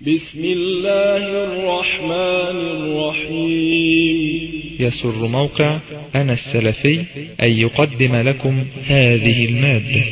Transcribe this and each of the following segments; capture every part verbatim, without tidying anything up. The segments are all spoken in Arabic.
بسم الله الرحمن الرحيم. يسر موقع أنا السلفي أن يقدم لكم هذه المادة.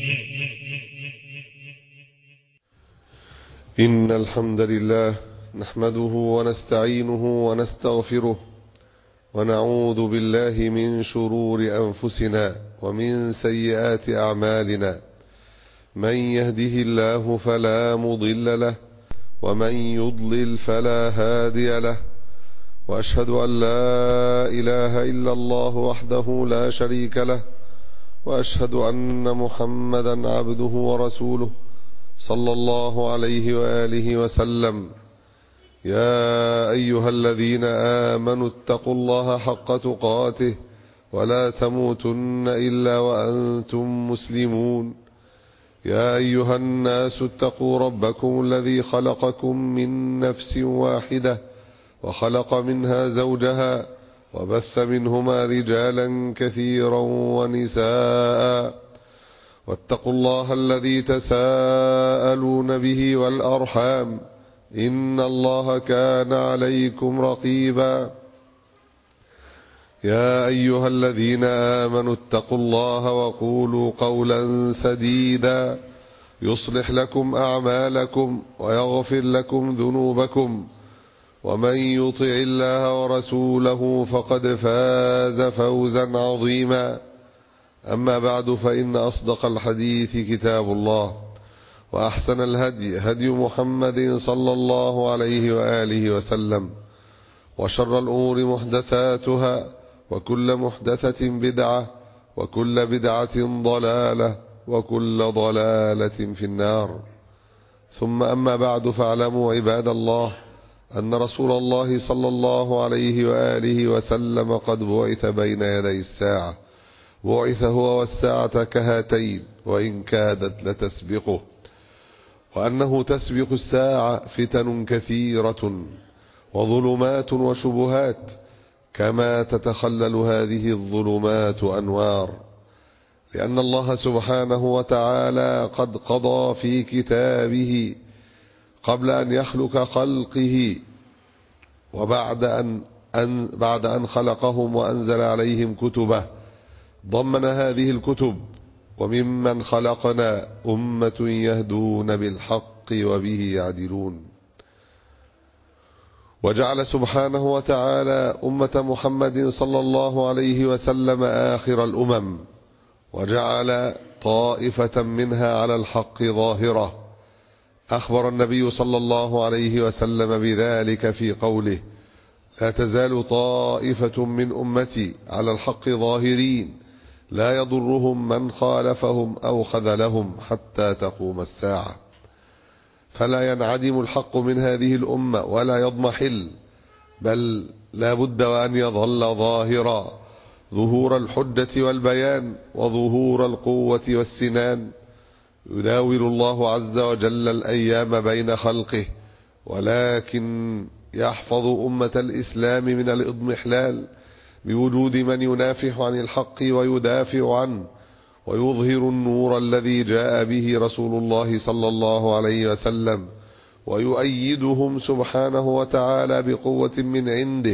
إن الحمد لله نحمده ونستعينه ونستغفره ونعوذ بالله من شرور أنفسنا ومن سيئات أعمالنا. من يهده الله فلا مضل له ومن يضلل فلا هادي له، وأشهد أن لا إله إلا الله وحده لا شريك له، وأشهد أن محمدا عبده ورسوله صلى الله عليه وآله وسلم. يا أيها الذين آمنوا اتقوا الله حق تقاته ولا تموتن إلا وأنتم مسلمون. يا أيها الناس اتقوا ربكم الذي خلقكم من نفس واحدة وخلق منها زوجها وبث منهما رجالا كثيرا ونساء، واتقوا الله الذي تساءلون به والأرحام إن الله كان عليكم رقيبا. يا أيها الذين آمنوا اتقوا الله وقولوا قولا سديدا يصلح لكم أعمالكم ويغفر لكم ذنوبكم، ومن يطع الله ورسوله فقد فاز فوزا عظيما. أما بعد، فإن أصدق الحديث كتاب الله، وأحسن الهدي هدي محمد صلى الله عليه وآله وسلم، وشر الأمور محدثاتها، وكل محدثة بدعة، وكل بدعة ضلالة، وكل ضلالة في النار. ثم أما بعد، فاعلموا عباد الله أن رسول الله صلى الله عليه وآله وسلم قد بعث بين يدي الساعة، بعث هو والساعة كهاتين وإن كادت لتسبقه، وأنه تسبق الساعة فتن كثيرة وظلمات وشبهات، كما تتخلل هذه الظلمات أنوار، لأن الله سبحانه وتعالى قد قضى في كتابه قبل أن يخلق خلقه وبعد أن, أن, بعد أن خلقهم وأنزل عليهم كتبه، ضمن هذه الكتب وممن خلقنا أمة يهدون بالحق وبه يعدلون. وجعل سبحانه وتعالى أمة محمد صلى الله عليه وسلم آخر الأمم، وجعل طائفة منها على الحق ظاهرة. أخبر النبي صلى الله عليه وسلم بذلك في قوله: لا تزال طائفة من أمتي على الحق ظاهرين لا يضرهم من خالفهم أو خذلهم حتى تقوم الساعة. فلا ينعدم الحق من هذه الأمة ولا يضمحل، بل لا بد وأن يظل ظاهرا، ظهور الحجة والبيان وظهور القوة والسنان. يداول الله عز وجل الأيام بين خلقه، ولكن يحفظ أمة الإسلام من الإضمحلال بوجود من ينافح عن الحق ويدافع عنه، ويظهر النور الذي جاء به رسول الله صلى الله عليه وسلم، ويؤيدهم سبحانه وتعالى بقوة من عنده.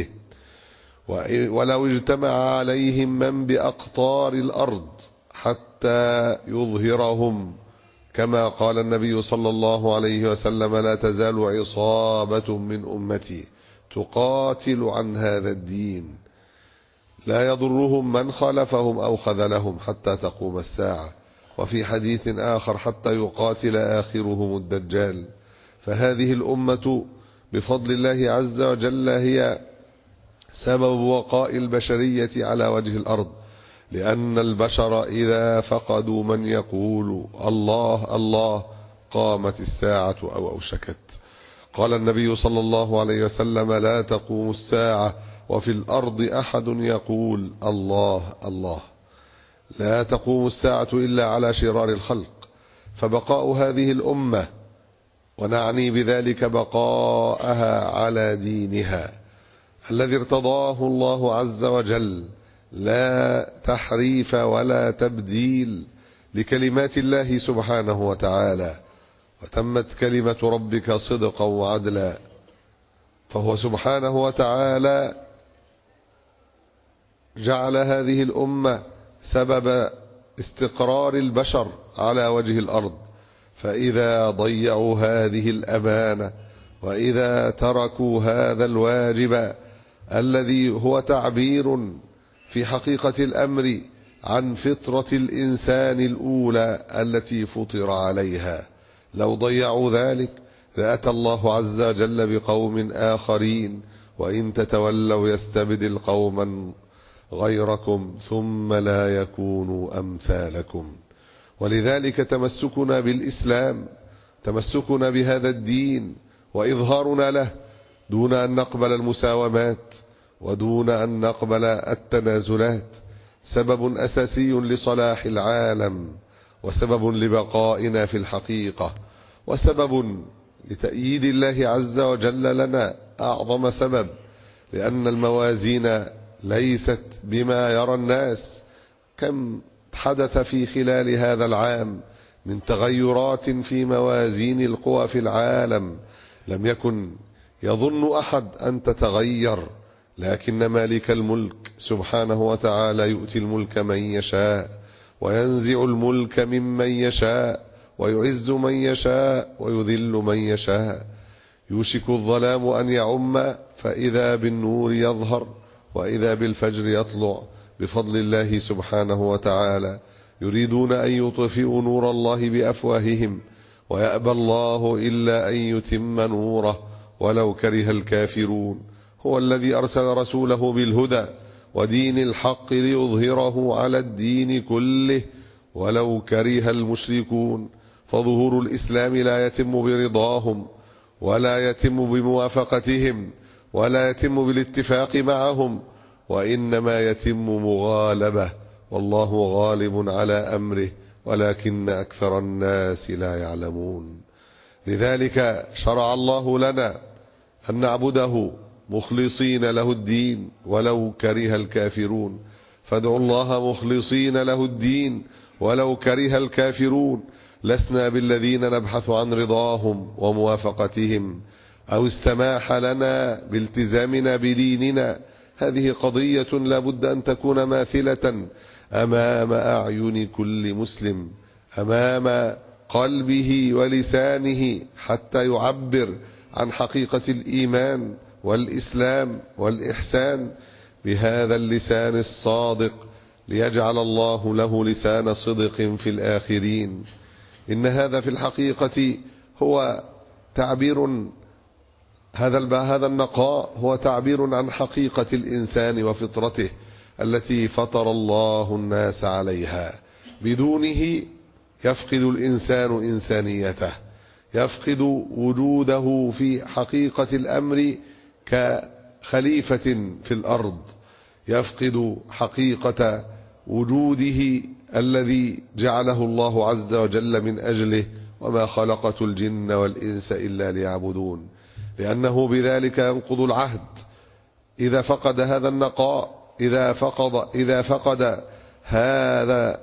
ولو اجتمع عليهم من بأقطار الأرض حتى يظهرهم، كما قال النبي صلى الله عليه وسلم: لا تزال عصابة من أمتي تقاتل عن هذا الدين لا يضرهم من خالفهم أو خذلهم حتى تقوم الساعة. وفي حديث آخر: حتى يقاتل آخرهم الدجال. فهذه الأمة بفضل الله عز وجل هي سبب بقاء البشرية على وجه الأرض، لأن البشر إذا فقدوا من يقول الله الله قامت الساعة أو أوشكت. قال النبي صلى الله عليه وسلم: لا تقوم الساعة وفي الأرض أحد يقول الله الله. لا تقوم الساعة إلا على شرار الخلق. فبقاء هذه الأمة، ونعني بذلك بقاءها على دينها الذي ارتضاه الله عز وجل، لا تحريف ولا تبديل لكلمات الله سبحانه وتعالى، وتمت كلمة ربك صدقا وعدلا. فهو سبحانه وتعالى جعل هذه الأمة سبب استقرار البشر على وجه الأرض، فإذا ضيعوا هذه الأمانة وإذا تركوا هذا الواجب الذي هو تعبير في حقيقة الأمر عن فطرة الإنسان الأولى التي فطر عليها، لو ضيعوا ذلك لأتى الله عز وجل بقوم آخرين: وإن تتولوا يستبدل قوما غيركم ثم لا يكونوا أمثالكم. ولذلك تمسكنا بالإسلام، تمسكنا بهذا الدين وإظهارنا له دون أن نقبل المساومات ودون أن نقبل التنازلات سبب أساسي لصلاح العالم، وسبب لبقائنا في الحقيقة، وسبب لتأييد الله عز وجل لنا أعظم سبب، لأن الموازين ليست بما يرى الناس. كم حدث في خلال هذا العام من تغيرات في موازين القوى في العالم لم يكن يظن أحد أن تتغير، لكن مالك الملك سبحانه وتعالى يؤتي الملك من يشاء وينزع الملك ممن يشاء ويعز من يشاء ويذل من يشاء. يوشك الظلام أن يعم فإذا بالنور يظهر وإذا بالفجر يطلع بفضل الله سبحانه وتعالى. يريدون أن يطفئوا نور الله بأفواههم ويأبى الله إلا أن يتم نوره ولو كره الكافرون. هو الذي أرسل رسوله بالهدى ودين الحق ليظهره على الدين كله ولو كره المشركون. فظهور الإسلام لا يتم برضاهم ولا يتم بموافقتهم ولا يتم بالاتفاق معهم، وإنما يتم مغالبة، والله غالب على أمره ولكن أكثر الناس لا يعلمون. لذلك شرع الله لنا أن نعبده مخلصين له الدين ولو كره الكافرون. فادعوا الله مخلصين له الدين ولو كره الكافرون. لسنا بالذين نبحث عن رضاهم وموافقتهم أو السماح لنا بالتزامنا بديننا. هذه قضية لا بد أن تكون ماثلة أمام أعين كل مسلم، أمام قلبه ولسانه، حتى يعبر عن حقيقة الإيمان والإسلام والإحسان بهذا اللسان الصادق، ليجعل الله له لسان صدق في الآخرين. إن هذا في الحقيقة هو تعبير، هذا هذا النقاء هو تعبير عن حقيقة الإنسان وفطرته التي فطر الله الناس عليها. بدونه يفقد الإنسان إنسانيته، يفقد وجوده في حقيقة الأمر كخليفة في الأرض، يفقد حقيقة وجوده الذي جعله الله عز وجل من أجله: وما خلقت الجن والإنس إلا ليعبدون. لأنه بذلك ينقض العهد. إذا فقد هذا النقاء، إذا فقد, إذا فقد هذا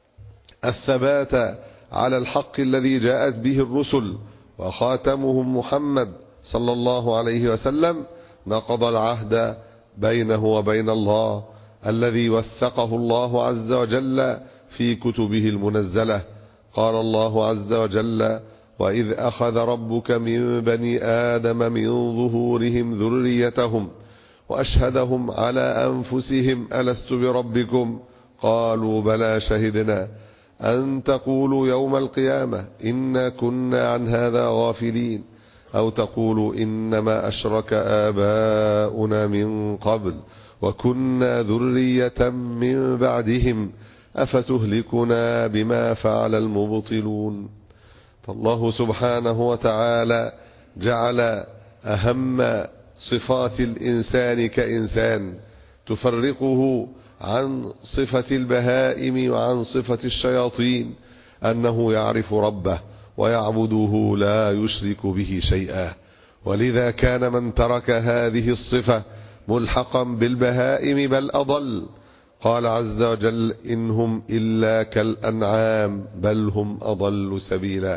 الثبات على الحق الذي جاءت به الرسل وخاتمهم محمد صلى الله عليه وسلم، نقض العهد بينه وبين الله الذي وثقه الله عز وجل في كتبه المنزلة. قال الله عز وجل: وإذ أخذ ربك من بني آدم من ظهورهم ذريتهم وأشهدهم على أنفسهم ألست بربكم قالوا بلى شهدنا أن تقولوا يوم القيامة إنا كنا عن هذا غافلين أو تقولوا إنما أشرك آباؤنا من قبل وكنا ذرية من بعدهم أفتهلكنا بما فعل المبطلون. فالله سبحانه وتعالى جعل أهم صفات الإنسان كإنسان تفرقه عن صفة البهائم وعن صفة الشياطين أنه يعرف ربه ويعبده لا يشرك به شيئا. ولذا كان من ترك هذه الصفة ملحقا بالبهائم بل أضل. قال عز وجل: إنهم إلا كالأنعام بل هم أضل سبيلا.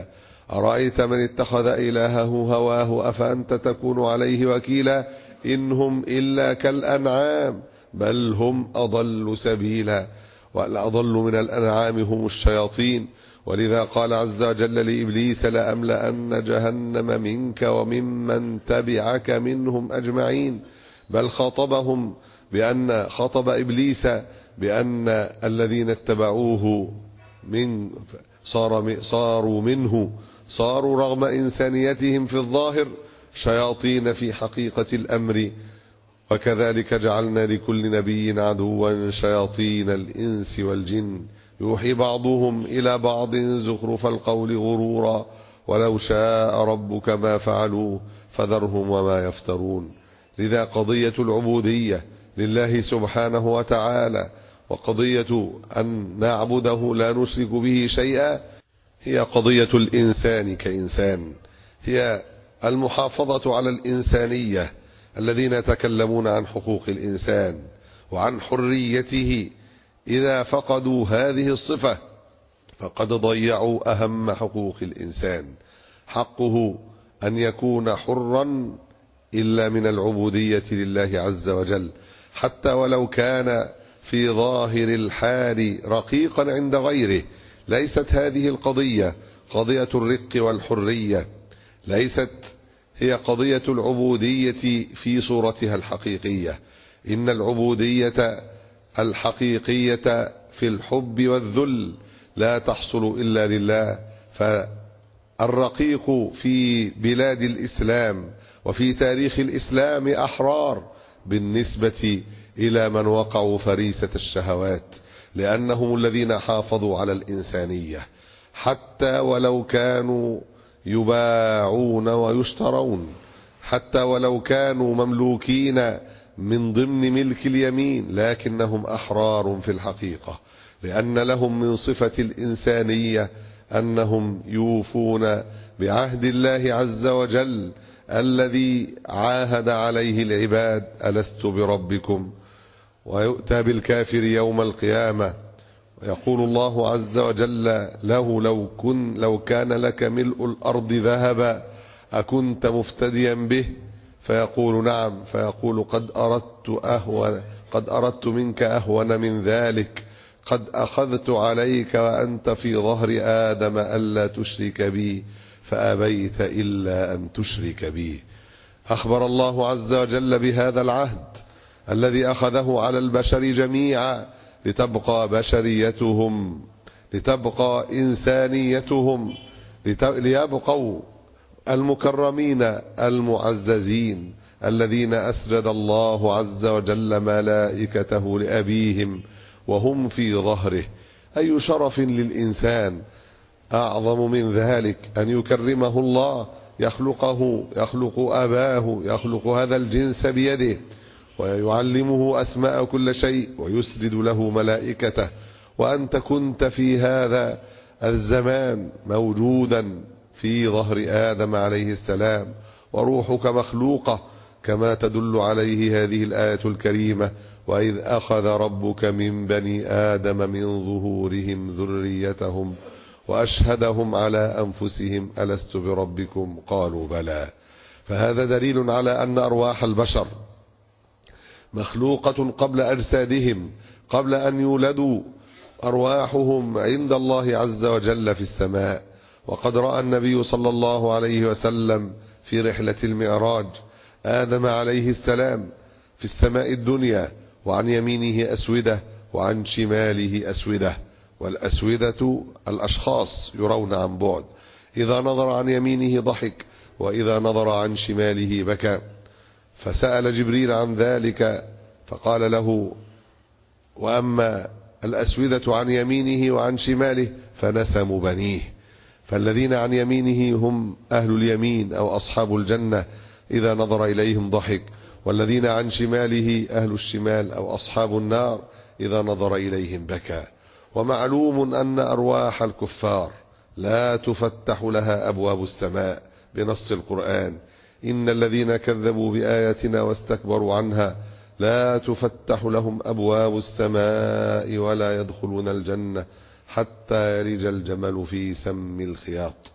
أرأيت من اتخذ إلهه هواه أفأنت تكون عليه وكيلا إن هم إلا كالأنعام بل هم أضل سبيلا والأضل من الأنعام هم الشياطين. ولذا قال عز وجل لإبليس لأملأن جهنم منك وممن تبعك منهم أجمعين. بل خاطبهم بأن خاطب إبليس بأن الذين اتبعوه من صار صاروا منه صاروا رغم إنسانيتهم في الظاهر شياطين في حقيقة الأمر. وكذلك جعلنا لكل نبي عدوا شياطين الإنس والجن يوحي بعضهم إلى بعض زخرف القول غرورا ولو شاء ربك ما فعلوه فذرهم وما يفترون. لذا قضية العبودية لله سبحانه وتعالى وقضية أن نعبده لا نشرك به شيئا هي قضية الإنسان كإنسان، هي المحافظة على الإنسانية. الذين يتكلمون عن حقوق الإنسان وعن حريته إذا فقدوا هذه الصفة فقد ضيعوا أهم حقوق الإنسان، حقه أن يكون حرا إلا من العبودية لله عز وجل، حتى ولو كان في ظاهر الحال رقيقا عند غيره. ليست هذه القضية قضية الرق والحرية، ليست هي قضية العبودية في صورتها الحقيقية. إن العبودية الحقيقية في الحب والذل لا تحصل إلا لله. فالرقيق في بلاد الإسلام وفي تاريخ الإسلام أحرار بالنسبة إلى من وقعوا فريسة الشهوات، لأنهم الذين حافظوا على الإنسانية حتى ولو كانوا يباعون ويشترون، حتى ولو كانوا مملوكين من ضمن ملك اليمين، لكنهم أحرار في الحقيقة، لأن لهم من صفة الإنسانية أنهم يوفون بعهد الله عز وجل الذي عاهد عليه العباد ألست بربكم. ويؤتى بالكافر يوم القيامة ويقول الله عز وجل له لو, كن لو كان لك ملء الأرض ذهبا أكنت مفتديا به؟ فيقول نعم، فيقول قد أردت أهون قد أردت منك أهون من ذلك، قد أخذت عليك وأنت في ظهر آدم ألا تشرك بي فأبيت إلا أن تشرك بي. أخبر الله عز وجل بهذا العهد الذي أخذه على البشر جميعا لتبقى بشريتهم، لتبقى إنسانيتهم، ليبقوا المكرمين المعززين الذين أسجد الله عز وجل ملائكته لأبيهم وهم في ظهره. أي شرف للإنسان أعظم من ذلك أن يكرمه الله، يخلقه يخلق أباه، يخلق هذا الجنس بيده ويعلمه أسماء كل شيء ويسجد له ملائكته، وأنت كنت في هذا الزمان موجودا في ظهر آدم عليه السلام وروحك مخلوقة كما تدل عليه هذه الآية الكريمة: وإذ أخذ ربك من بني آدم من ظهورهم ذريتهم وأشهدهم على أنفسهم ألست بربكم قالوا بلى. فهذا دليل على أن أرواح البشر مخلوقة قبل أجسادهم، قبل أن يولدوا أرواحهم عند الله عز وجل في السماء. وقد رأى النبي صلى الله عليه وسلم في رحلة المعراج آدم عليه السلام في السماء الدنيا، وعن يمينه أسودة وعن شماله أسودة، والأسودة الأشخاص يرون عن بعد، إذا نظر عن يمينه ضحك وإذا نظر عن شماله بكى. فسأل جبريل عن ذلك فقال له: وأما الأسودة عن يمينه وعن شماله فنسم بنيه. فالذين عن يمينه هم أهل اليمين أو أصحاب الجنة إذا نظر إليهم ضحك، والذين عن شماله أهل الشمال أو أصحاب النار إذا نظر إليهم بكى. ومعلوم أن أرواح الكفار لا تفتح لها أبواب السماء بنص القرآن: إن الذين كذبوا بآياتنا واستكبروا عنها لا تفتح لهم أبواب السماء ولا يدخلون الجنة حتى يلج الجمل في سم الخياط.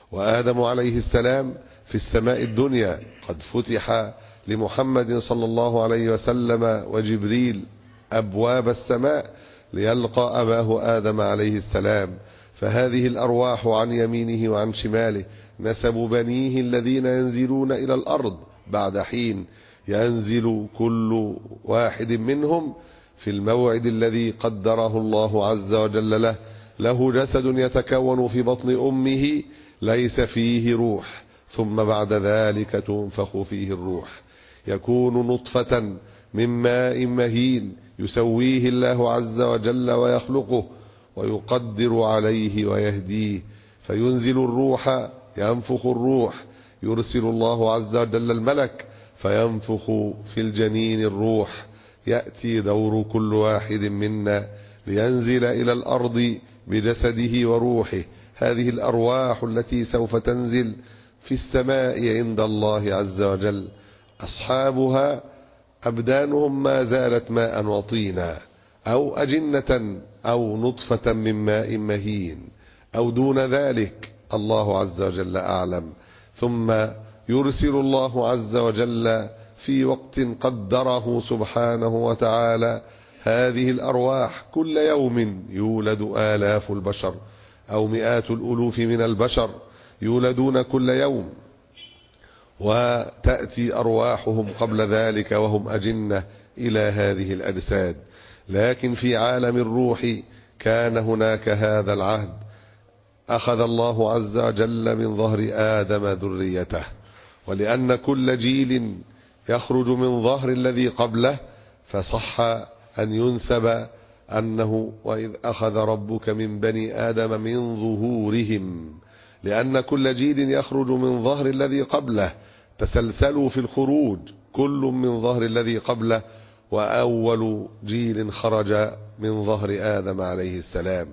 وآدم عليه السلام في السماء الدنيا قد فتح لمحمد صلى الله عليه وسلم وجبريل أبواب السماء ليلقى أباه آدم عليه السلام، فهذه الأرواح عن يمينه وعن شماله نسب بنيه الذين ينزلون إلى الأرض بعد حين، ينزل كل واحد منهم في الموعد الذي قدره الله عز وجل له. له جسد يتكون في بطن أمه ليس فيه روح، ثم بعد ذلك تنفخ فيه الروح، يكون نطفة من ماء مهين يسويه الله عز وجل ويخلقه ويقدر عليه ويهديه، فينزل الروح، ينفخ الروح، يرسل الله عز وجل الملك فينفخ في الجنين الروح، يأتي دور كل واحد منا لينزل إلى الأرض بجسده وروحه. هذه الأرواح التي سوف تنزل في السماء عند الله عز وجل أصحابها أبدانهم ما زالت ماء وطينا أو أجنة أو نطفة من ماء مهين أو دون ذلك، الله عز وجل أعلم. ثم يرسل الله عز وجل في وقت قدره سبحانه وتعالى هذه الأرواح. كل يوم يولد آلاف البشر أو مئات الألوف من البشر يولدون كل يوم، وتأتي أرواحهم قبل ذلك وهم أجنة إلى هذه الأجساد. لكن في عالم الروح كان هناك هذا العهد، أخذ الله عز وجل من ظهر آدم ذريته، ولأن كل جيل يخرج من ظهر الذي قبله فصح أن ينسب أنه وإذ أخذ ربك من بني آدم من ظهورهم، لأن كل جيل يخرج من ظهر الذي قبله تسلسلوا في الخروج كل من ظهر الذي قبله، وأول جيل خرج من ظهر آدم عليه السلام.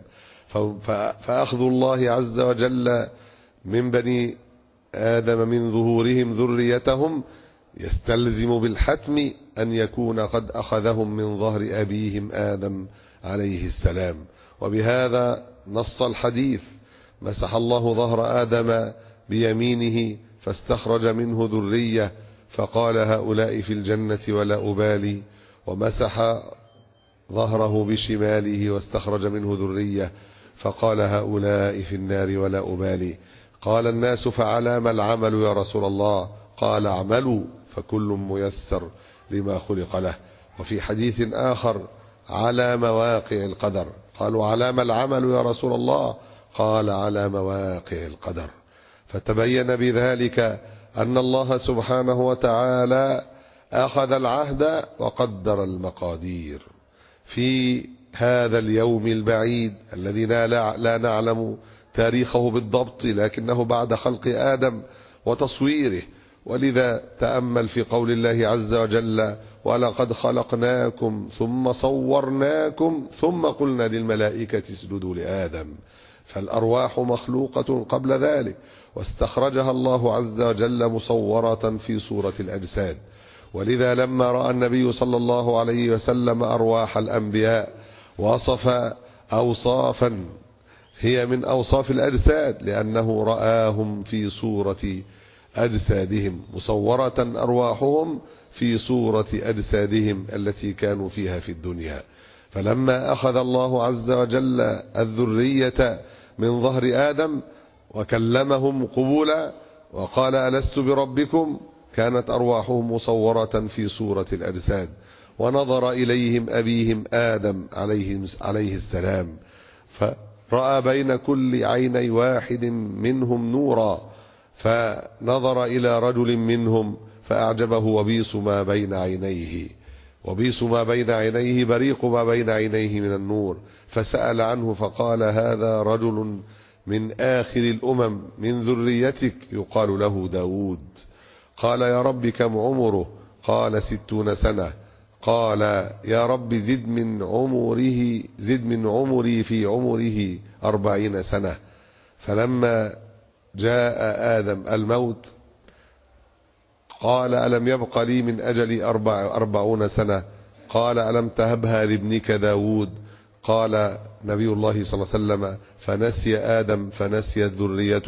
فأخذ الله عز وجل من بني آدم من ظهورهم ذريتهم يستلزم بالحتم أن يكون قد أخذهم من ظهر أبيهم آدم عليه السلام. وبهذا نص الحديث: مسح الله ظهر آدم بيمينه فاستخرج منه ذرية فقال هؤلاء في الجنة ولا أبالي، ومسح ظهره بشماله واستخرج منه ذرية فقال هؤلاء في النار ولا أبالي. قال الناس فعلى ما العمل يا رسول الله؟ قال اعملوا فكل ميسر لما خلق له. وفي حديث آخر على مواقع القدر، قالوا على ما العمل يا رسول الله؟ قال على مواقع القدر. فتبين بذلك أن الله سبحانه وتعالى أخذ العهد وقدر المقادير في هذا اليوم البعيد الذي لا نعلم تاريخه بالضبط، لكنه بعد خلق آدم وتصويره. ولذا تأمل في قول الله عز وجل: ولقد خلقناكم ثم صورناكم ثم قلنا للملائكة اسجدوا لآدم. فالأرواح مخلوقة قبل ذلك، واستخرجها الله عز وجل مصورة في صورة الأجساد. ولذا لما رأى النبي صلى الله عليه وسلم أرواح الأنبياء وصف أوصافا هي من أوصاف الأجساد، لأنه رآهم في صورة أجسادهم، مصورة أرواحهم في صورة أجسادهم التي كانوا فيها في الدنيا. فلما أخذ الله عز وجل الذرية من ظهر آدم وكلمهم قبولا وقال ألست بربكم، كانت أرواحهم مصورة في صورة الأجساد. ونظر إليهم أبيهم آدم عليه السلام فرأى بين كل عيني واحد منهم نورا، فنظر إلى رجل منهم فأعجبه وبيص ما بين عينيه، وبيص ما بين عينيه بريق ما بين عينيه من النور، فسأل عنه فقال هذا رجل من آخر الأمم من ذريتك يقال له داود. قال يا رب كم عمره؟ قال ستون سنة. قال يا رب زد من عمره زد من عمري في عمره أربعين سنة. فلما جاء آدم الموت قال ألم يبق لي من أجلي أربع أربعون سنة؟ قال ألم تهبها لابنك داود؟ قال نبي الله صلى الله عليه وسلم فنسي آدم فنسيت ذريته،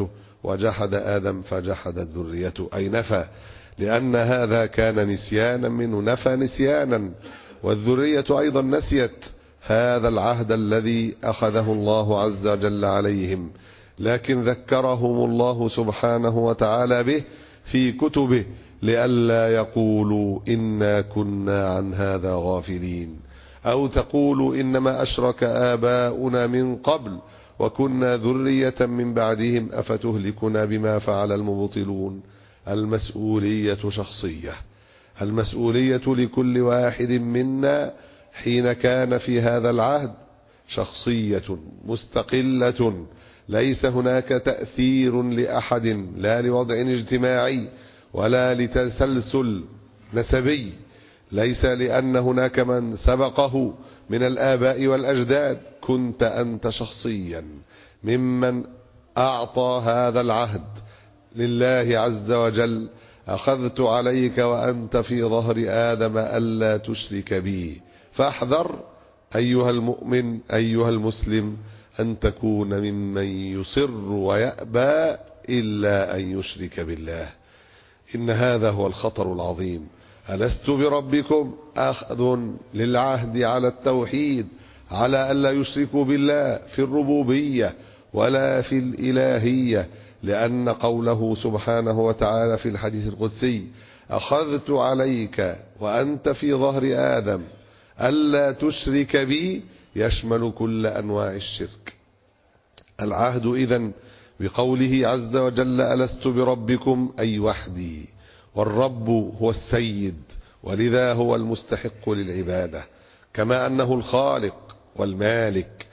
وجحد آدم فجحدت ذريته، أي نفى، لأن هذا كان نسيانا منه، نفى نسيانا، والذرية أيضا نسيت هذا العهد الذي أخذه الله عز وجل عليهم، لكن ذكرهم الله سبحانه وتعالى به في كتبه لئلا يقولوا إنا كنا عن هذا غافلين، أو تقولوا إنما أشرك آباؤنا من قبل وكنا ذرية من بعدهم أفتهلكنا بما فعل المبطلون. المسؤولية شخصية، المسؤولية لكل واحد منا حين كان في هذا العهد شخصية مستقلة، ليس هناك تأثير لأحد، لا لوضع اجتماعي ولا لتسلسل نسبي، ليس لأن هناك من سبقه من الآباء والأجداد، كنت أنت شخصيا ممن أعطى هذا العهد لله عز وجل، أخذت عليك وأنت في ظهر آدم ألا تشرك بي، فاحذر أيها المؤمن أيها المسلم أن تكون ممن يصر ويأبى إلا أن يشرك بالله، إن هذا هو الخطر العظيم. ألست بربكم أخذ للعهد على التوحيد، على ألا يشركوا بالله في الربوبية ولا في الإلهية، لأن قوله سبحانه وتعالى في الحديث القدسي أخذت عليك وأنت في ظهر آدم ألا تشرك بي يشمل كل أنواع الشرك. العهد إذن بقوله عز وجل ألست بربكم أي وحدي، والرب هو السيد ولذا هو المستحق للعبادة، كما أنه الخالق والمالك.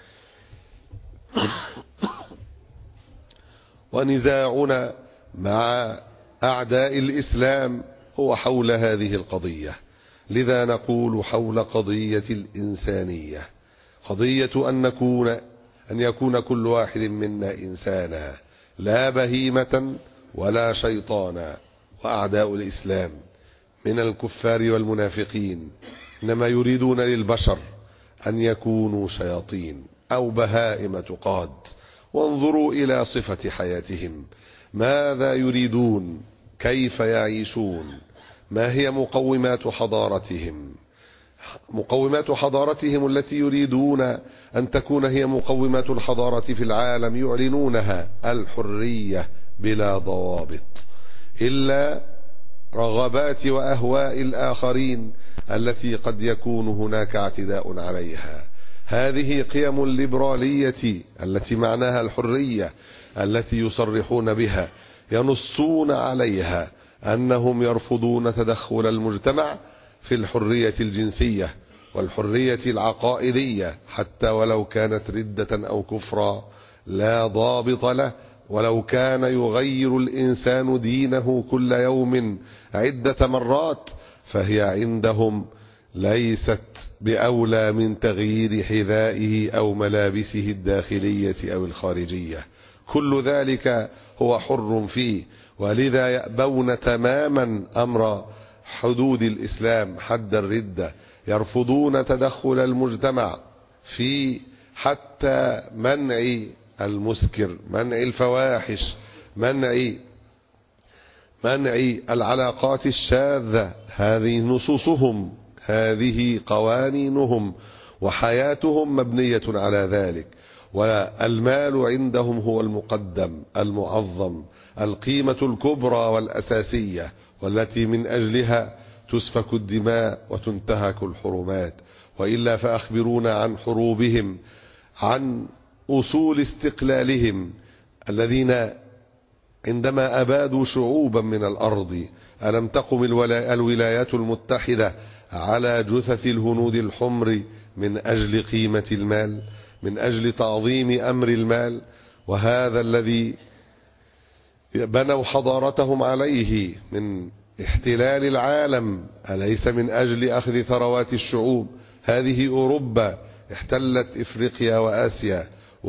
ونزاعنا مع أعداء الإسلام هو حول هذه القضية، لذا نقول حول قضية الإنسانية، قضية أن نكون أن يكون كل واحد منا إنسانا لا بهيمة ولا شيطانا. وأعداء الإسلام من الكفار والمنافقين إنما يريدون للبشر أن يكونوا شياطين أو بهائم تقاد. وانظروا إلى صفة حياتهم، ماذا يريدون، كيف يعيشون، ما هي مقومات حضارتهم، مقومات حضارتهم التي يريدون أن تكون هي مقومات الحضارة في العالم، يعلنونها الحرية بلا ضوابط إلا رغبات وأهواء الآخرين التي قد يكون هناك اعتداء عليها. هذه قيم الليبرالية التي معناها الحرية التي يصرحون بها، ينصون عليها أنهم يرفضون تدخل المجتمع في الحرية الجنسية والحرية العقائدية، حتى ولو كانت ردة أو كفرا لا ضابط له، ولو كان يغير الإنسان دينه كل يوم عدة مرات فهي عندهم ليست بأولى من تغيير حذائه أو ملابسه الداخلية أو الخارجية، كل ذلك هو حر فيه. ولذا يأبون تماما أمر حدود الإسلام، حد الردة، يرفضون تدخل المجتمع في حتى منع المسكر، منع الفواحش، منع منع العلاقات الشاذة. هذه نصوصهم، هذه قوانينهم، وحياتهم مبنية على ذلك. والمال عندهم هو المقدم المعظم، القيمة الكبرى والأساسية، والتي من أجلها تسفك الدماء وتنتهك الحرمات. وإلا فأخبرونا عن حروبهم، عن أصول استقلالهم، الذين عندما أبادوا شعوبا من الأرض ألم تقم الولايات المتحدة على جثث الهنود الحمر من أجل قيمة المال، من أجل تعظيم أمر المال؟ وهذا الذي بنوا حضارتهم عليه من احتلال العالم أليس من أجل أخذ ثروات الشعوب؟ هذه أوروبا احتلت إفريقيا وآسيا،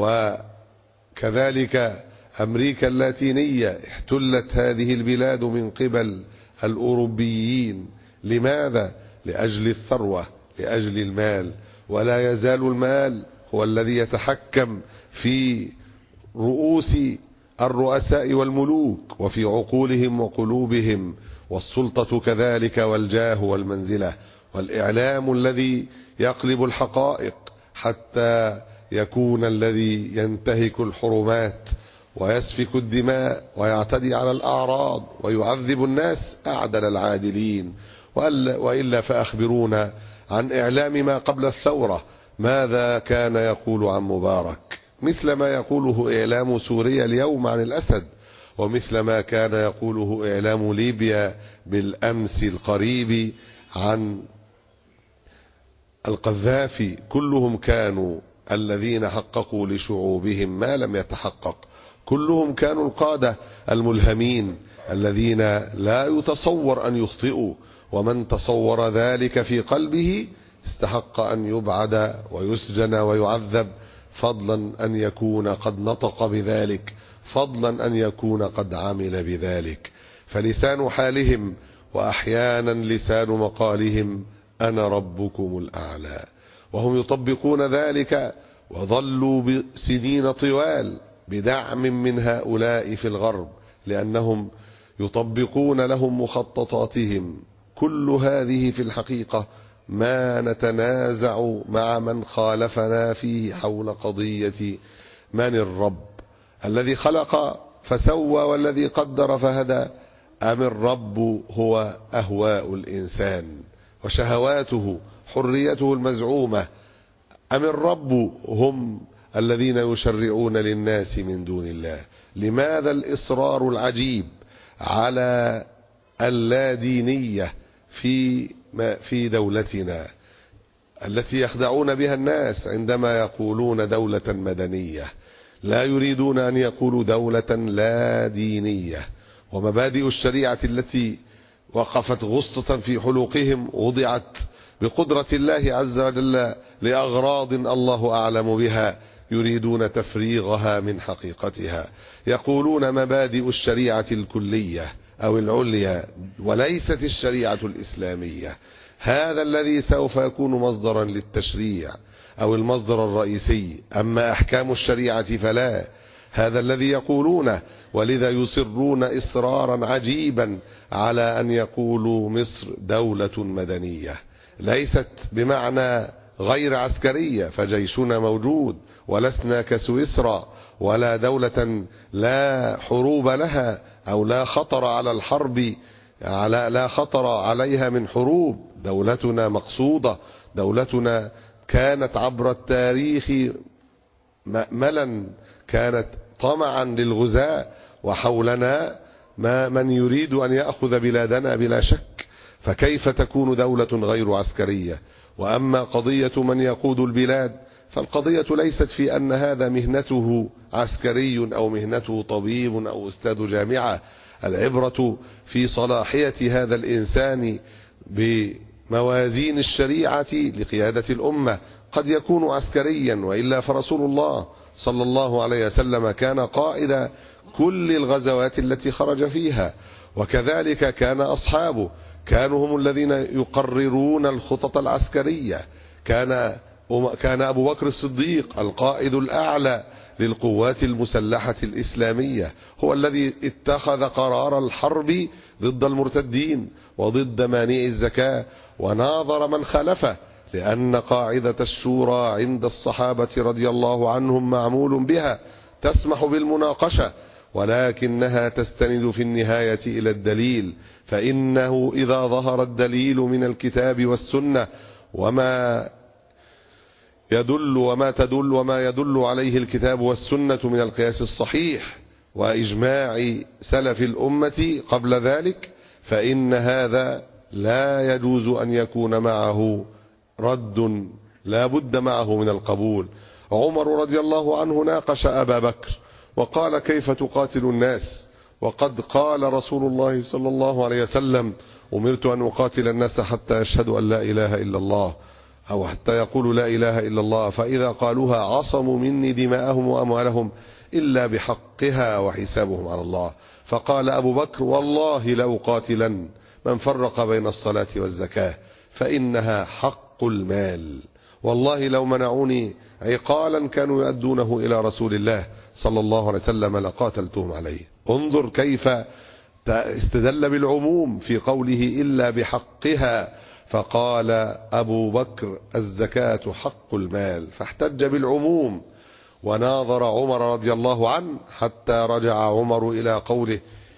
وكذلك أمريكا اللاتينية احتلت هذه البلاد من قبل الأوروبيين. لماذا؟ لأجل الثروة، لأجل المال. ولا يزال المال هو الذي يتحكم في رؤوس الرؤساء والملوك وفي عقولهم وقلوبهم، والسلطة كذلك، والجاه والمنزلة، والإعلام الذي يقلب الحقائق حتى يكون الذي ينتهك الحرمات ويسفك الدماء ويعتدي على الأعراض ويعذب الناس أعدل العادلين. وإلا فأخبرونا عن إعلام ما قبل الثورة، ماذا كان يقول عن مبارك؟ مثل ما يقوله إعلام سوريا اليوم عن الأسد، ومثل ما كان يقوله إعلام ليبيا بالأمس القريب عن القذافي. كلهم كانوا الذين حققوا لشعوبهم ما لم يتحقق، كلهم كانوا القادة الملهمين الذين لا يتصور أن يخطئوا، ومن تصور ذلك في قلبه استحق أن يبعد ويسجن ويعذب، فضلا أن يكون قد نطق بذلك، فضلا أن يكون قد عمل بذلك. فلسان حالهم وأحيانا لسان مقالهم أنا ربكم الأعلى، وهم يطبقون ذلك وظلوا بسنين طوال بدعم من هؤلاء في الغرب، لأنهم يطبقون لهم مخططاتهم. كل هذه في الحقيقة ما نتنازع مع من خالفنا فيه حول قضية من الرب، الذي خلق فسوى والذي قدر فهدى، أم الرب هو أهواء الإنسان وشهواته حريته المزعومة، أم الرب هم الذين يشرعون للناس من دون الله؟ لماذا الإصرار العجيب على اللادينية في في دولتنا التي يخدعون بها الناس عندما يقولون دولة مدنية؟ لا يريدون أن يقولوا دولة لا دينية. ومبادئ الشريعة التي وقفت غصة في حلوقهم وضعت بقدرة الله عز وجل لأغراض الله أعلم بها، يريدون تفريغها من حقيقتها. يقولون مبادئ الشريعة الكلية أو العليا وليست الشريعة الإسلامية. هذا الذي سوف يكون مصدرا للتشريع أو المصدر الرئيسي، أما أحكام الشريعة فلا. هذا الذي يقولونه، ولذا يصرون إصرارا عجيبا على أن يقولوا مصر دولة مدنية، ليست بمعنى غير عسكرية، فجيشنا موجود ولسنا كسويسرا ولا دولة لا حروب لها أو لا خطر على الحرب، على لا خطر عليها من حروب. دولتنا مقصودة، دولتنا كانت عبر التاريخ مأملا، كانت طمعا للغزاة، وحولنا ما من يريد أن يأخذ بلادنا بلا شك، فكيف تكون دولة غير عسكرية؟ وأما قضية من يقود البلاد فالقضية ليست في أن هذا مهنته عسكري أو مهنته طبيب أو أستاذ جامعة. العبرة في صلاحية هذا الإنسان بموازين الشريعة لقيادة الأمة. قد يكون عسكريا، وإلا فرسول الله صلى الله عليه وسلم كان قائد كل الغزوات التي خرج فيها، وكذلك كان أصحابه كانوا هم الذين يقررون الخطط العسكرية. كان كان أبو بكر الصديق القائد الأعلى للقوات المسلحة الإسلامية، هو الذي اتخذ قرار الحرب ضد المرتدين وضد مانع الزكاة، وناظر من خالفه، لأن قاعدة الشورى عند الصحابة رضي الله عنهم معمول بها، تسمح بالمناقشة، ولكنها تستند في النهاية إلى الدليل. فإنه إذا ظهر الدليل من الكتاب والسنة وما يدل وما تدل وما يدل عليه الكتاب والسنة من القياس الصحيح وإجماع سلف الأمة قبل ذلك، فإن هذا لا يجوز أن يكون معه رد، لا بد معه من القبول. عمر رضي الله عنه ناقش أبا بكر وقال: كيف تقاتل الناس وقد قال رسول الله صلى الله عليه وسلم: أمرت أن أقاتل الناس حتى يشهدوا أن لا إله إلا الله أو حتى يقولوا لا إله إلا الله، فإذا قالوها عصموا مني دماءهم وأموالهم إلا بحقها وحسابهم على الله. فقال أبو بكر: والله لأقاتلن من فرق بين الصلاة والزكاة فإنها حق المال، والله لو منعوني عقالا كانوا يؤدونه إلى رسول الله صلى الله عليه وسلم لقاتلتهم عليه. انظر كيف استدل بالعموم في قوله إلا بحقها، فقال أبو بكر الزكاة حق المال، فاحتج بالعموم. وناظر عمر رضي الله عنه حتى رجع عمر إلى قوله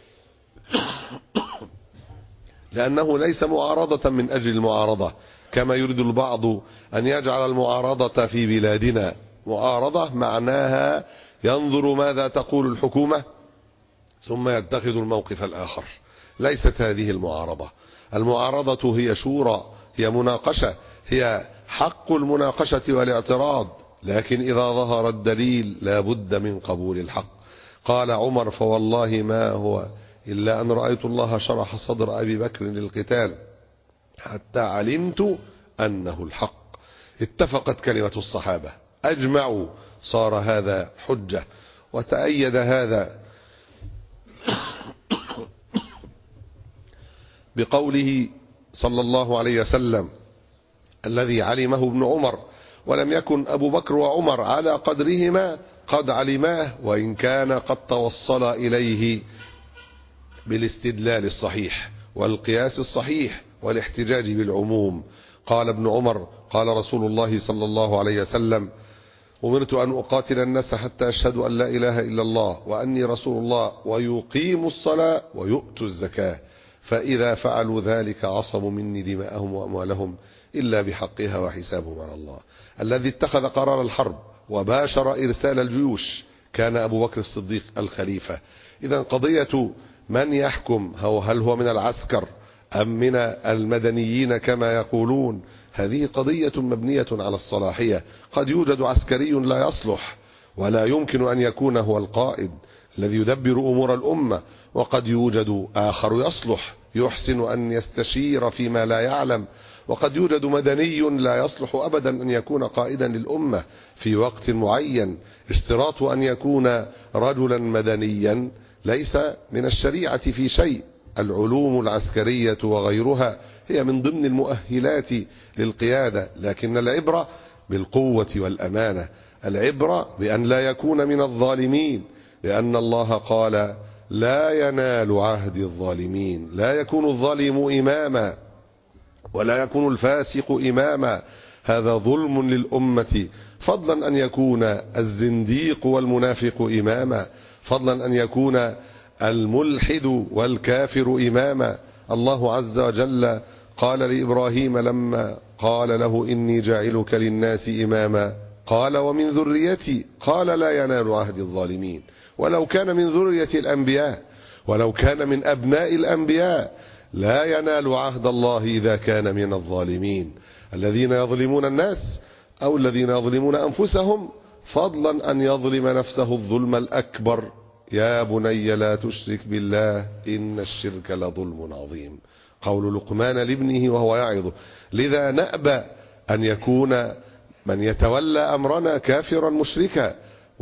لأنه ليس معارضة من أجل المعارضة كما يريد البعض أن يجعل المعارضة في بلادنا. معارضة معناها ينظر ماذا تقول الحكومة ثم يتخذ الموقف الآخر. ليست هذه المعارضة. المعارضة هي شورى، هي مناقشة، هي حق المناقشة والاعتراض، لكن إذا ظهر الدليل لا بد من قبول الحق. قال عمر فوالله ما هو إلا أن رأيت الله شرح صدر أبي بكر للقتال حتى علمت أنه الحق. اتفقت كلمة الصحابة، أجمعوا، صار هذا حجة. وتأيد هذا بقوله صلى الله عليه وسلم الذي علمه ابن عمر ولم يكن أبو بكر وعمر على قدرهما قد علماه، وإن كان قد توصل إليه بالاستدلال الصحيح والقياس الصحيح والاحتجاج بالعموم. قال ابن عمر قال رسول الله صلى الله عليه وسلم أمرت أن أقاتل الناس حتى أشهدوا أن لا إله إلا الله وأني رسول الله ويقيموا الصلاة ويؤتوا الزكاة، فإذا فعلوا ذلك عصموا مني دماءهم وأموالهم إلا بحقها وحسابهم على الله. الذي اتخذ قرار الحرب وباشر إرسال الجيوش كان أبو بكر الصديق الخليفة. إذا قضية من يحكم هل هو من العسكر أم من المدنيين كما يقولون، هذه قضية مبنية على الصلاحية. قد يوجد عسكري لا يصلح ولا يمكن أن يكون هو القائد الذي يدبر أمور الأمة، وقد يوجد آخر يصلح يحسن أن يستشير فيما لا يعلم، وقد يوجد مدني لا يصلح أبدا أن يكون قائدا للأمة في وقت معين. اشتراط أن يكون رجلا مدنيا ليس من الشريعة في شيء. العلوم العسكرية وغيرها هي من ضمن المؤهلات للقيادة، لكن العبرة بالقوة والأمانة، العبرة بأن لا يكون من الظالمين، لأن الله قال لا ينال عهد الظالمين. لا يكون الظالم إماما ولا يكون الفاسق إماما، هذا ظلم للأمة، فضلا أن يكون الزنديق والمنافق إماما، فضلا أن يكون الملحد والكافر إماما. الله عز وجل قال لإبراهيم لما قال له إني جاعلك للناس إماما قال ومن ذريتي قال لا ينال عهد الظالمين. ولو كان من ذرية الأنبياء ولو كان من أبناء الأنبياء لا ينال عهد الله إذا كان من الظالمين الذين يظلمون الناس أو الذين يظلمون أنفسهم، فضلا أن يظلم نفسه الظلم الأكبر. يا بني لا تشرك بالله إن الشرك لظلم عظيم، قول لقمان لابنه وهو يعظه. لذا نأبى أن يكون من يتولى أمرنا كافرا مشركا،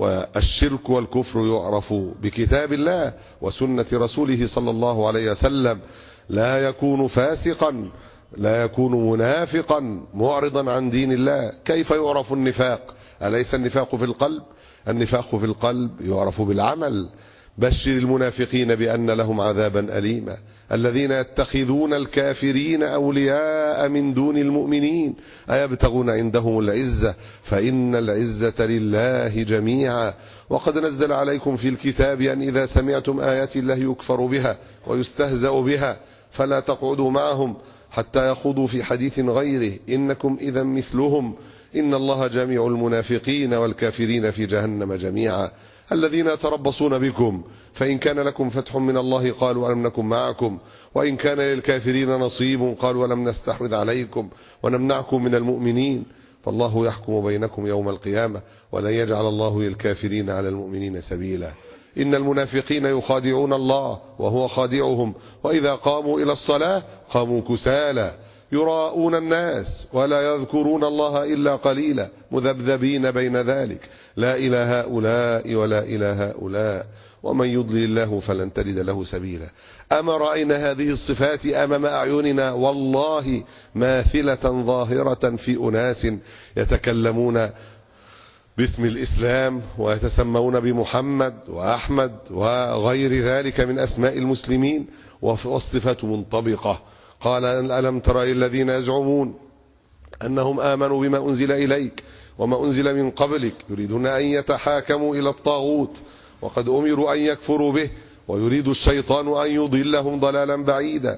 والشرك والكفر يعرف بكتاب الله وسنة رسوله صلى الله عليه وسلم. لا يكون فاسقا، لا يكون منافقا معرضا عن دين الله. كيف يعرف النفاق؟ أليس النفاق في القلب؟ النفاق في القلب يعرف بالعمل. بشر المنافقين بأن لهم عذابا أليما الذين يتخذون الكافرين أولياء من دون المؤمنين أيبتغون عندهم العزة فإن العزة لله جميعا. وقد نزل عليكم في الكتاب أن إذا سمعتم آيات الله يكفر بها ويستهزأ بها فلا تقعدوا معهم حتى يخوضوا في حديث غيره إنكم إذا مثلهم إن الله جامع المنافقين والكافرين في جهنم جميعا. الذين يتربصون بكم فإن كان لكم فتح من الله قالوا ألم نكن معكم وإن كان للكافرين نصيب قالوا ولم نستحوذ عليكم ونمنعكم من المؤمنين فالله يحكم بينكم يوم القيامة ولن يجعل الله للكافرين على المؤمنين سبيلا. إن المنافقين يخادعون الله وهو خادعهم وإذا قاموا إلى الصلاة قاموا كسالى يراءون الناس ولا يذكرون الله إلا قليلا مذبذبين بين ذلك لا إلى هؤلاء ولا إلى هؤلاء ومن يضلل الله فلن تجد له سبيلا. أما رأينا هذه الصفات أمام أعيننا والله ماثلة ظاهرة في أناس يتكلمون باسم الإسلام ويتسمون بمحمد وأحمد وغير ذلك من أسماء المسلمين والصفات منطبقة. قال ألم تر الذين يزعمون أنهم آمنوا بما أنزل إليك وما أنزل من قبلك يريدون أن يتحاكموا إلى الطاغوت وقد أمروا أن يكفروا به ويريد الشيطان أن يضلهم ضلالا بعيدا.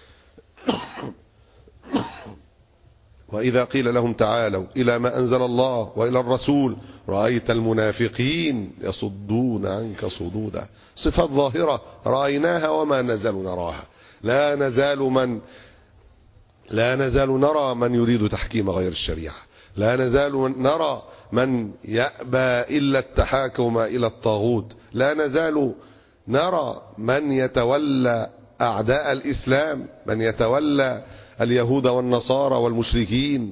وإذا قيل لهم تعالوا إلى ما أنزل الله وإلى الرسول رأيت المنافقين يصدون عنك صدودا. صفات ظاهرة رأيناها وما نزال نراها. لا نزال من لا نزال نرى من يريد تحكيم غير الشريعة، لا نزال نرى من يأبى إلا التحاكم إلى الطاغوت، لا نزال نرى من يتولى أعداء الإسلام، من يتولى اليهود والنصارى والمشركين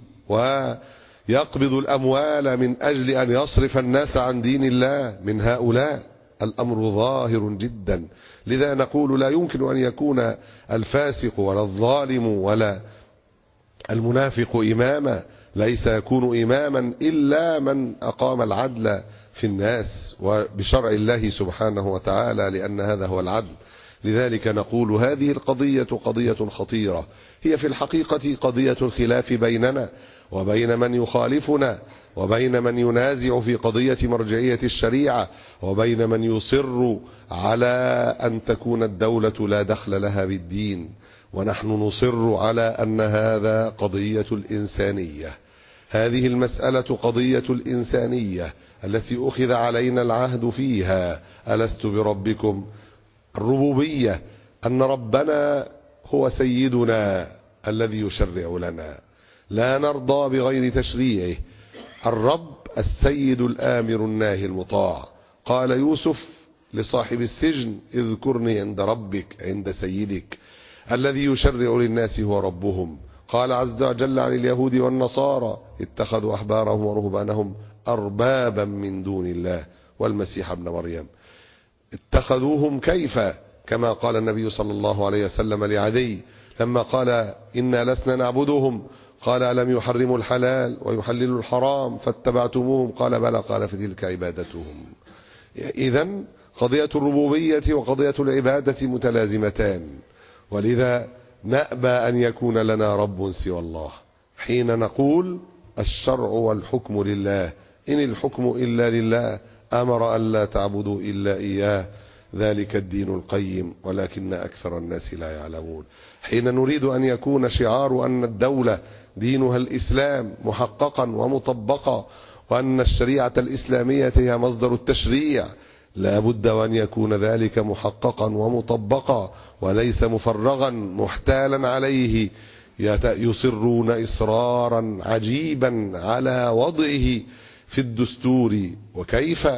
ويقبض الأموال من أجل أن يصرف الناس عن دين الله من هؤلاء. الأمر ظاهر جدا. لذا نقول لا يمكن أن يكون الفاسق ولا الظالم ولا المنافق إماما، ليس يكون إماما إلا من أقام العدل في الناس وبشرع الله سبحانه وتعالى، لأن هذا هو العدل. لذلك نقول هذه القضية قضية خطيرة، هي في الحقيقة قضية الخلاف بيننا وبين من يخالفنا وبين من ينازع في قضية مرجعية الشريعة وبين من يصر على أن تكون الدولة لا دخل لها بالدين. ونحن نصر على أن هذا قضية الإنسانية. هذه المسألة قضية الإنسانية التي أخذ علينا العهد فيها. ألست بربكم؟ الربوبية أن ربنا هو سيدنا الذي يشرع لنا، لا نرضى بغير تشريعه. الرب السيد الآمر الناهي المطاع. قال يوسف لصاحب السجن اذكرني عند ربك، عند سيدك الذي يشرع للناس هو ربهم. قال عز وجل عن اليهود والنصارى اتخذوا أحبارهم ورهبانهم أربابا من دون الله والمسيح ابن مريم. اتخذوهم كيف؟ كما قال النبي صلى الله عليه وسلم لعدي لما قال إنا لسنا نعبدهم، قال ألم يحرموا الحلال ويحللوا الحرام فاتبعتموهم؟ قال بلى، قال فتلك عبادتهم. إذن قضية الربوبية وقضية العبادة متلازمتان، ولذا نأبى أن يكون لنا رب سوى الله. حين نقول الشرع والحكم لله، إن الحكم إلا لله، أمر أن لا تعبدوا إلا إياه، ذلك الدين القيم ولكن أكثر الناس لا يعلمون. حين نريد أن يكون شعار أن الدولة دينها الإسلام محققا ومطبقا وأن الشريعة الإسلامية هي مصدر التشريع، لا بد وأن يكون ذلك محققا ومطبقا وليس مفرغا محتالا عليه. يصرون إصرارا عجيبا على وضعه في الدستور، وكيف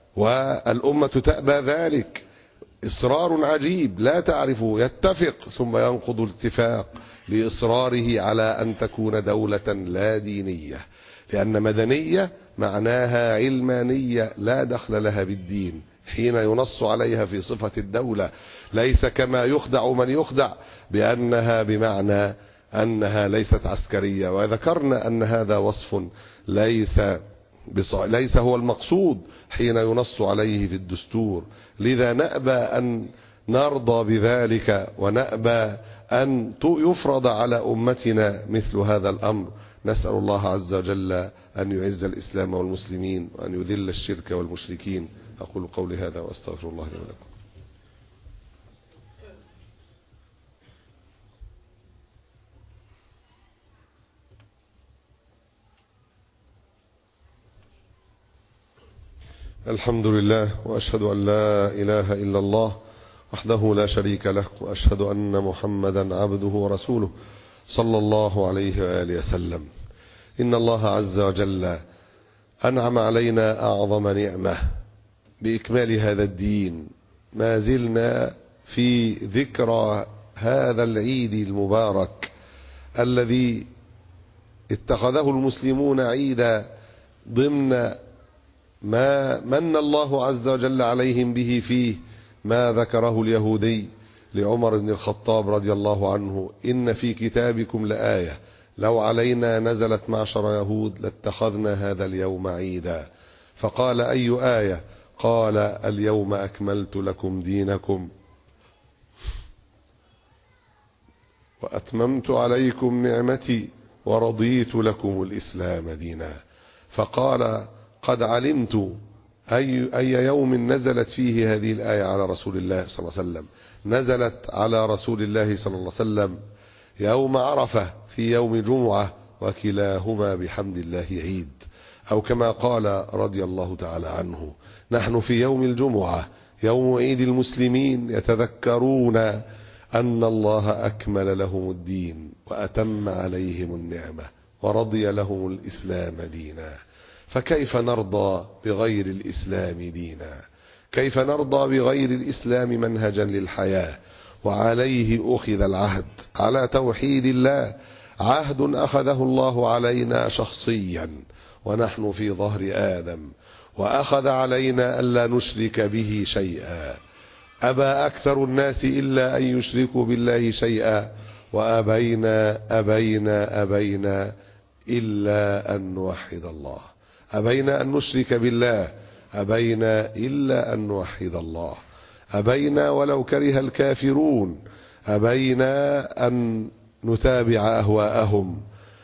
والأمة تأبى ذلك؟ إصرار عجيب لا تعرف، يتفق ثم ينقض الاتفاق لإصراره على أن تكون دولة لا دينية، لأن مدنية معناها علمانية لا دخل لها بالدين. حين ينص عليها في صفة الدولة ليس كما يخدع من يخدع بأنها بمعنى أنها ليست عسكرية، وذكرنا أن هذا وصف ليس ليس هو المقصود حين ينص عليه في الدستور. لذا نأبى أن نرضى بذلك ونأبى أن يفرض على أمتنا مثل هذا الأمر. نسأل الله عز وجل أن يعز الإسلام والمسلمين وأن يذل الشرك والمشركين. أقول قولي هذا وأستغفر الله لي ولكم. الحمد لله، وأشهد أن لا إله إلا الله وحده لا شريك له، وأشهد أن محمدا عبده ورسوله صلى الله عليه وآله وسلم. إن الله عز وجل أنعم علينا أعظم نعمة بإكمال هذا الدين. ما زلنا في ذكرى هذا العيد المبارك الذي اتخذه المسلمون عيدا ضمن ما من الله عز وجل عليهم به فيه، ما ذكره اليهودي لعمر بن الخطاب رضي الله عنه: إن في كتابكم لآية لو علينا نزلت معشر يهود لاتخذنا هذا اليوم عيدا. فقال: أي آية؟ قال: اليوم أكملت لكم دينكم وأتممت عليكم نعمتي ورضيت لكم الإسلام دينا. فقال: قد علمت أي, أي يوم نزلت فيه هذه الآية على رسول الله صلى الله عليه وسلم. نزلت على رسول الله صلى الله عليه وسلم يوم عرفة في يوم جمعة، وكلاهما بحمد الله عيد، أو كما قال رضي الله تعالى عنه: نحن في يوم الجمعة يوم عيد المسلمين يتذكرون أن الله أكمل لهم الدين وأتم عليهم النعمة ورضي لهم الإسلام دينا. فكيف نرضى بغير الإسلام دينا؟ كيف نرضى بغير الإسلام منهجا للحياة؟ وعليه أخذ العهد، على توحيد الله، عهد أخذه الله علينا شخصيا ونحن في ظهر آدم، وأخذ علينا ألا نشرك به شيئا. أبى أكثر الناس إلا أن يشركوا بالله شيئا، وأبينا أبينا أبينا إلا أن نوحد الله. أبينا أن نشرك بالله، أبينا إلا أن نوحد الله. أبينا ولو كره الكافرون، أبينا أن نتابع أهواءهم،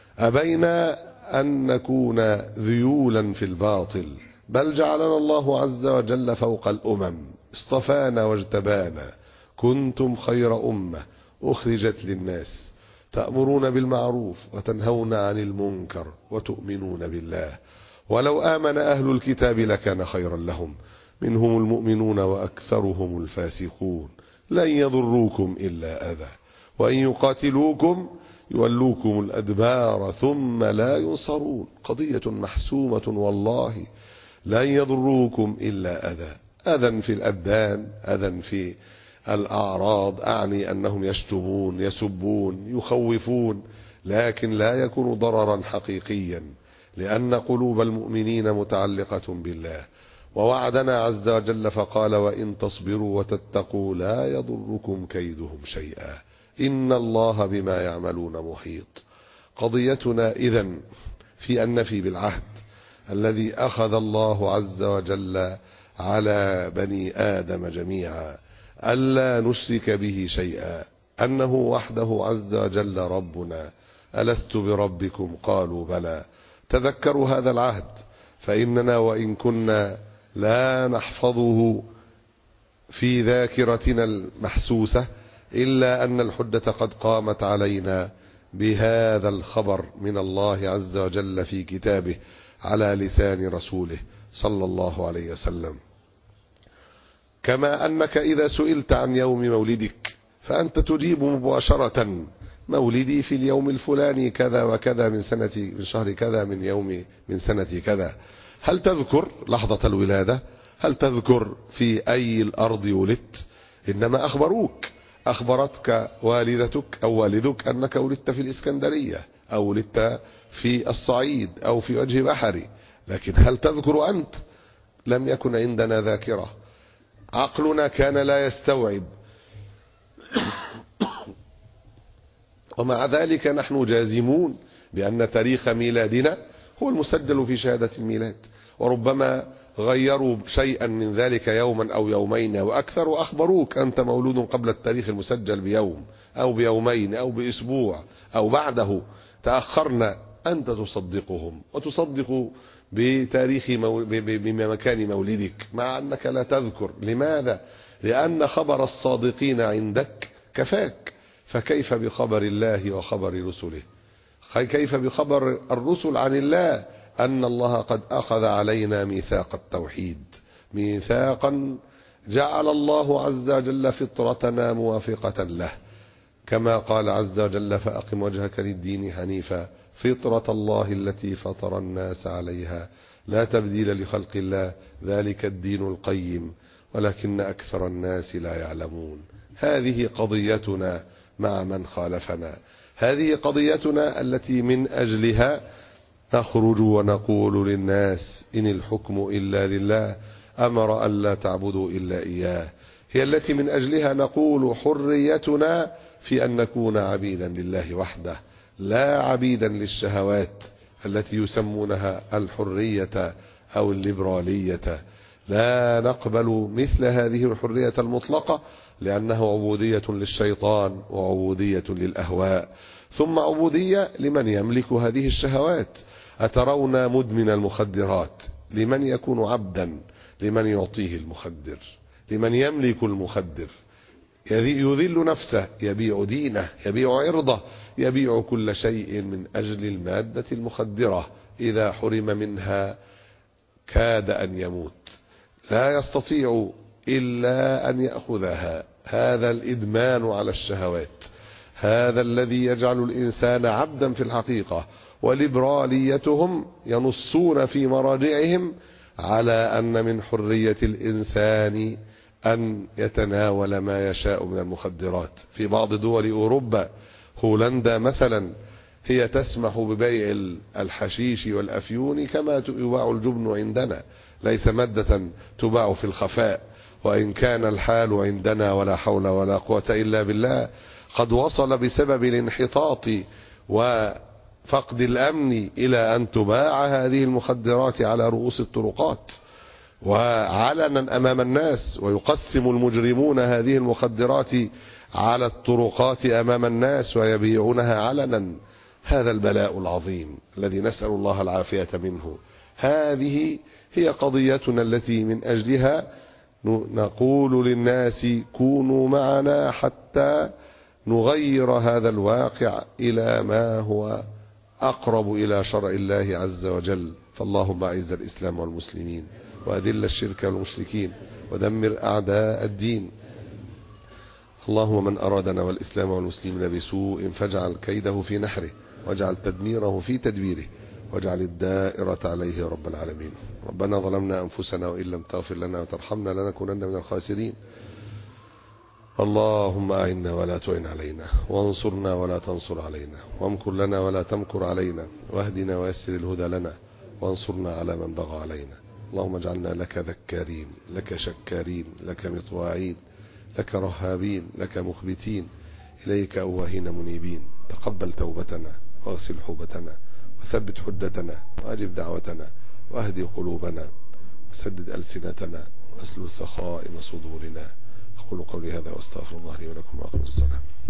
أبينا أن نكون ذيولا في الباطل، بل جعلنا الله عز وجل فوق الأمم، اصطفانا واجتبانا. كنتم خير أمة أخرجت للناس، تأمرون بالمعروف وتنهون عن المنكر وتؤمنون بالله. ولو آمن أهل الكتاب لكان خيرا لهم، منهم المؤمنون وأكثرهم الفاسقون. لن يضروكم إلا أذى، وإن يقاتلوكم يولوكم الأدبار ثم لا ينصرون. قضية محسومة والله. لن يضروكم إلا أذى، أذى في الأبدان، أذى في الأعراض، أعني أنهم يشتمون يسبون يخوفون، لكن لا يكون ضررا حقيقيا، لأن قلوب المؤمنين متعلقة بالله. ووعدنا عز وجل فقال: وإن تصبروا وتتقوا لا يضركم كيدهم شيئا إن الله بما يعملون محيط. قضيتنا إذن في النفي بالعهد الذي أخذ الله عز وجل على بني آدم جميعا، ألا نشرك به شيئا، أنه وحده عز وجل ربنا. ألست بربكم؟ قالوا بلى. تذكروا هذا العهد، فإننا وإن كنا لا نحفظه في ذاكرتنا المحسوسة، إلا أن الحجة قد قامت علينا بهذا الخبر من الله عز وجل في كتابه على لسان رسوله صلى الله عليه وسلم. كما أنك إذا سئلت عن يوم مولدك فأنت تجيب مباشرة: مولدي في اليوم الفلاني كذا وكذا من سنة من شهر كذا من يوم من سنة كذا. هل تذكر لحظة الولادة؟ هل تذكر في أي الأرض ولدت؟ إنما أخبروك، أخبرتك والدتك أو والدك أنك ولدت في الإسكندرية أو ولدت في الصعيد أو في وجه بحري، لكن هل تذكر أنت؟ لم يكن عندنا ذاكرة، عقلنا كان لا يستوعب. ومع ذلك نحن جازمون بأن تاريخ ميلادنا هو المسجل في شهادة الميلاد، وربما غيروا شيئا من ذلك يوما أو يومين أو أكثر، وأخبروك أنت مولود قبل التاريخ المسجل بيوم أو بيومين أو بأسبوع أو بعده. تأخرنا، أنت تصدقهم وتصدق بتاريخ مو... بمكان مولدك، مع أنك لا تذكر. لماذا؟ لأن خبر الصادقين عندك كفاك، فكيف بخبر الله وخبر رسله؟ كيف بخبر الرسل عن الله؟ أن الله قد أخذ علينا ميثاق التوحيد، ميثاقا جعل الله عز وجل فطرتنا موافقة له، كما قال عز وجل: فأقم وجهك للدين حنيفا فطرة الله التي فطر الناس عليها لا تبديل لخلق الله ذلك الدين القيم ولكن أكثر الناس لا يعلمون. هذه قضيتنا مع من خالفنا، هذه قضيتنا التي من أجلها نخرج ونقول للناس: إن الحكم إلا لله أمر أن لا تعبدوا إلا إياه. هي التي من أجلها نقول حريتنا في أن نكون عبيدا لله وحده، لا عبيدا للشهوات التي يسمونها الحرية أو الليبرالية. لا نقبل مثل هذه الحرية المطلقة، لأنه عبودية للشيطان وعبودية للأهواء، ثم عبودية لمن يملك هذه الشهوات. أترون مدمن المخدرات لمن يكون عبدا؟ لمن يعطيه المخدر، لمن يملك المخدر، يذل نفسه، يبيع دينه، يبيع عرضه، يبيع كل شيء من أجل المادة المخدرة. إذا حرم منها كاد أن يموت، لا يستطيع إلا أن يأخذها. هذا الإدمان على الشهوات، هذا الذي يجعل الإنسان عبدا في الحقيقة. وليبراليتهم ينصون في مراجعهم على أن من حرية الإنسان أن يتناول ما يشاء من المخدرات. في بعض دول أوروبا، هولندا مثلا، هي تسمح ببيع الحشيش والأفيون كما يباع الجبن عندنا، ليس مادة تباع في الخفاء. وإن كان الحال عندنا ولا حول ولا قوة إلا بالله قد وصل بسبب الانحطاط وفقد الأمن إلى أن تباع هذه المخدرات على رؤوس الطرقات وعلنا أمام الناس، ويقسم المجرمون هذه المخدرات على الطرقات أمام الناس ويبيعونها علنا. هذا البلاء العظيم الذي نسأل الله العافية منه. هذه هي قضيتنا التي من أجلها نقول للناس كونوا معنا حتى نغير هذا الواقع إلى ما هو أقرب إلى شرع الله عز وجل. فاللهم أعز الإسلام والمسلمين، وأذل الشرك والمشركين، ودمر أعداء الدين. اللهم من أرادنا والإسلام والمسلمين بسوء فاجعل كيده في نحره، واجعل تدميره في تدبيره، واجعل الدائرة عليه يا رب العالمين. ربنا ظلمنا أنفسنا وإن لم تغفر لنا وترحمنا لنكونن من الخاسرين. اللهم أعنا ولا تعن علينا، وانصرنا ولا تنصر علينا، وامكر لنا ولا تمكر علينا، واهدنا ويسر الهدى لنا، وانصرنا على من بغى علينا. اللهم اجعلنا لك ذكارين، لك شكارين، لك مطواعين، لك رهابين، لك مخبتين، إليك أواهين منيبين. تقبل توبتنا، واغسل حوبتنا، وثبت حجتنا، وأجب دعوتنا، واهدي قلوبنا، وسدد ألسنتنا، واسلل سخائم صدورنا. أقول قولي هذا واستغفر الله لي ولكم وأقم الصلاة.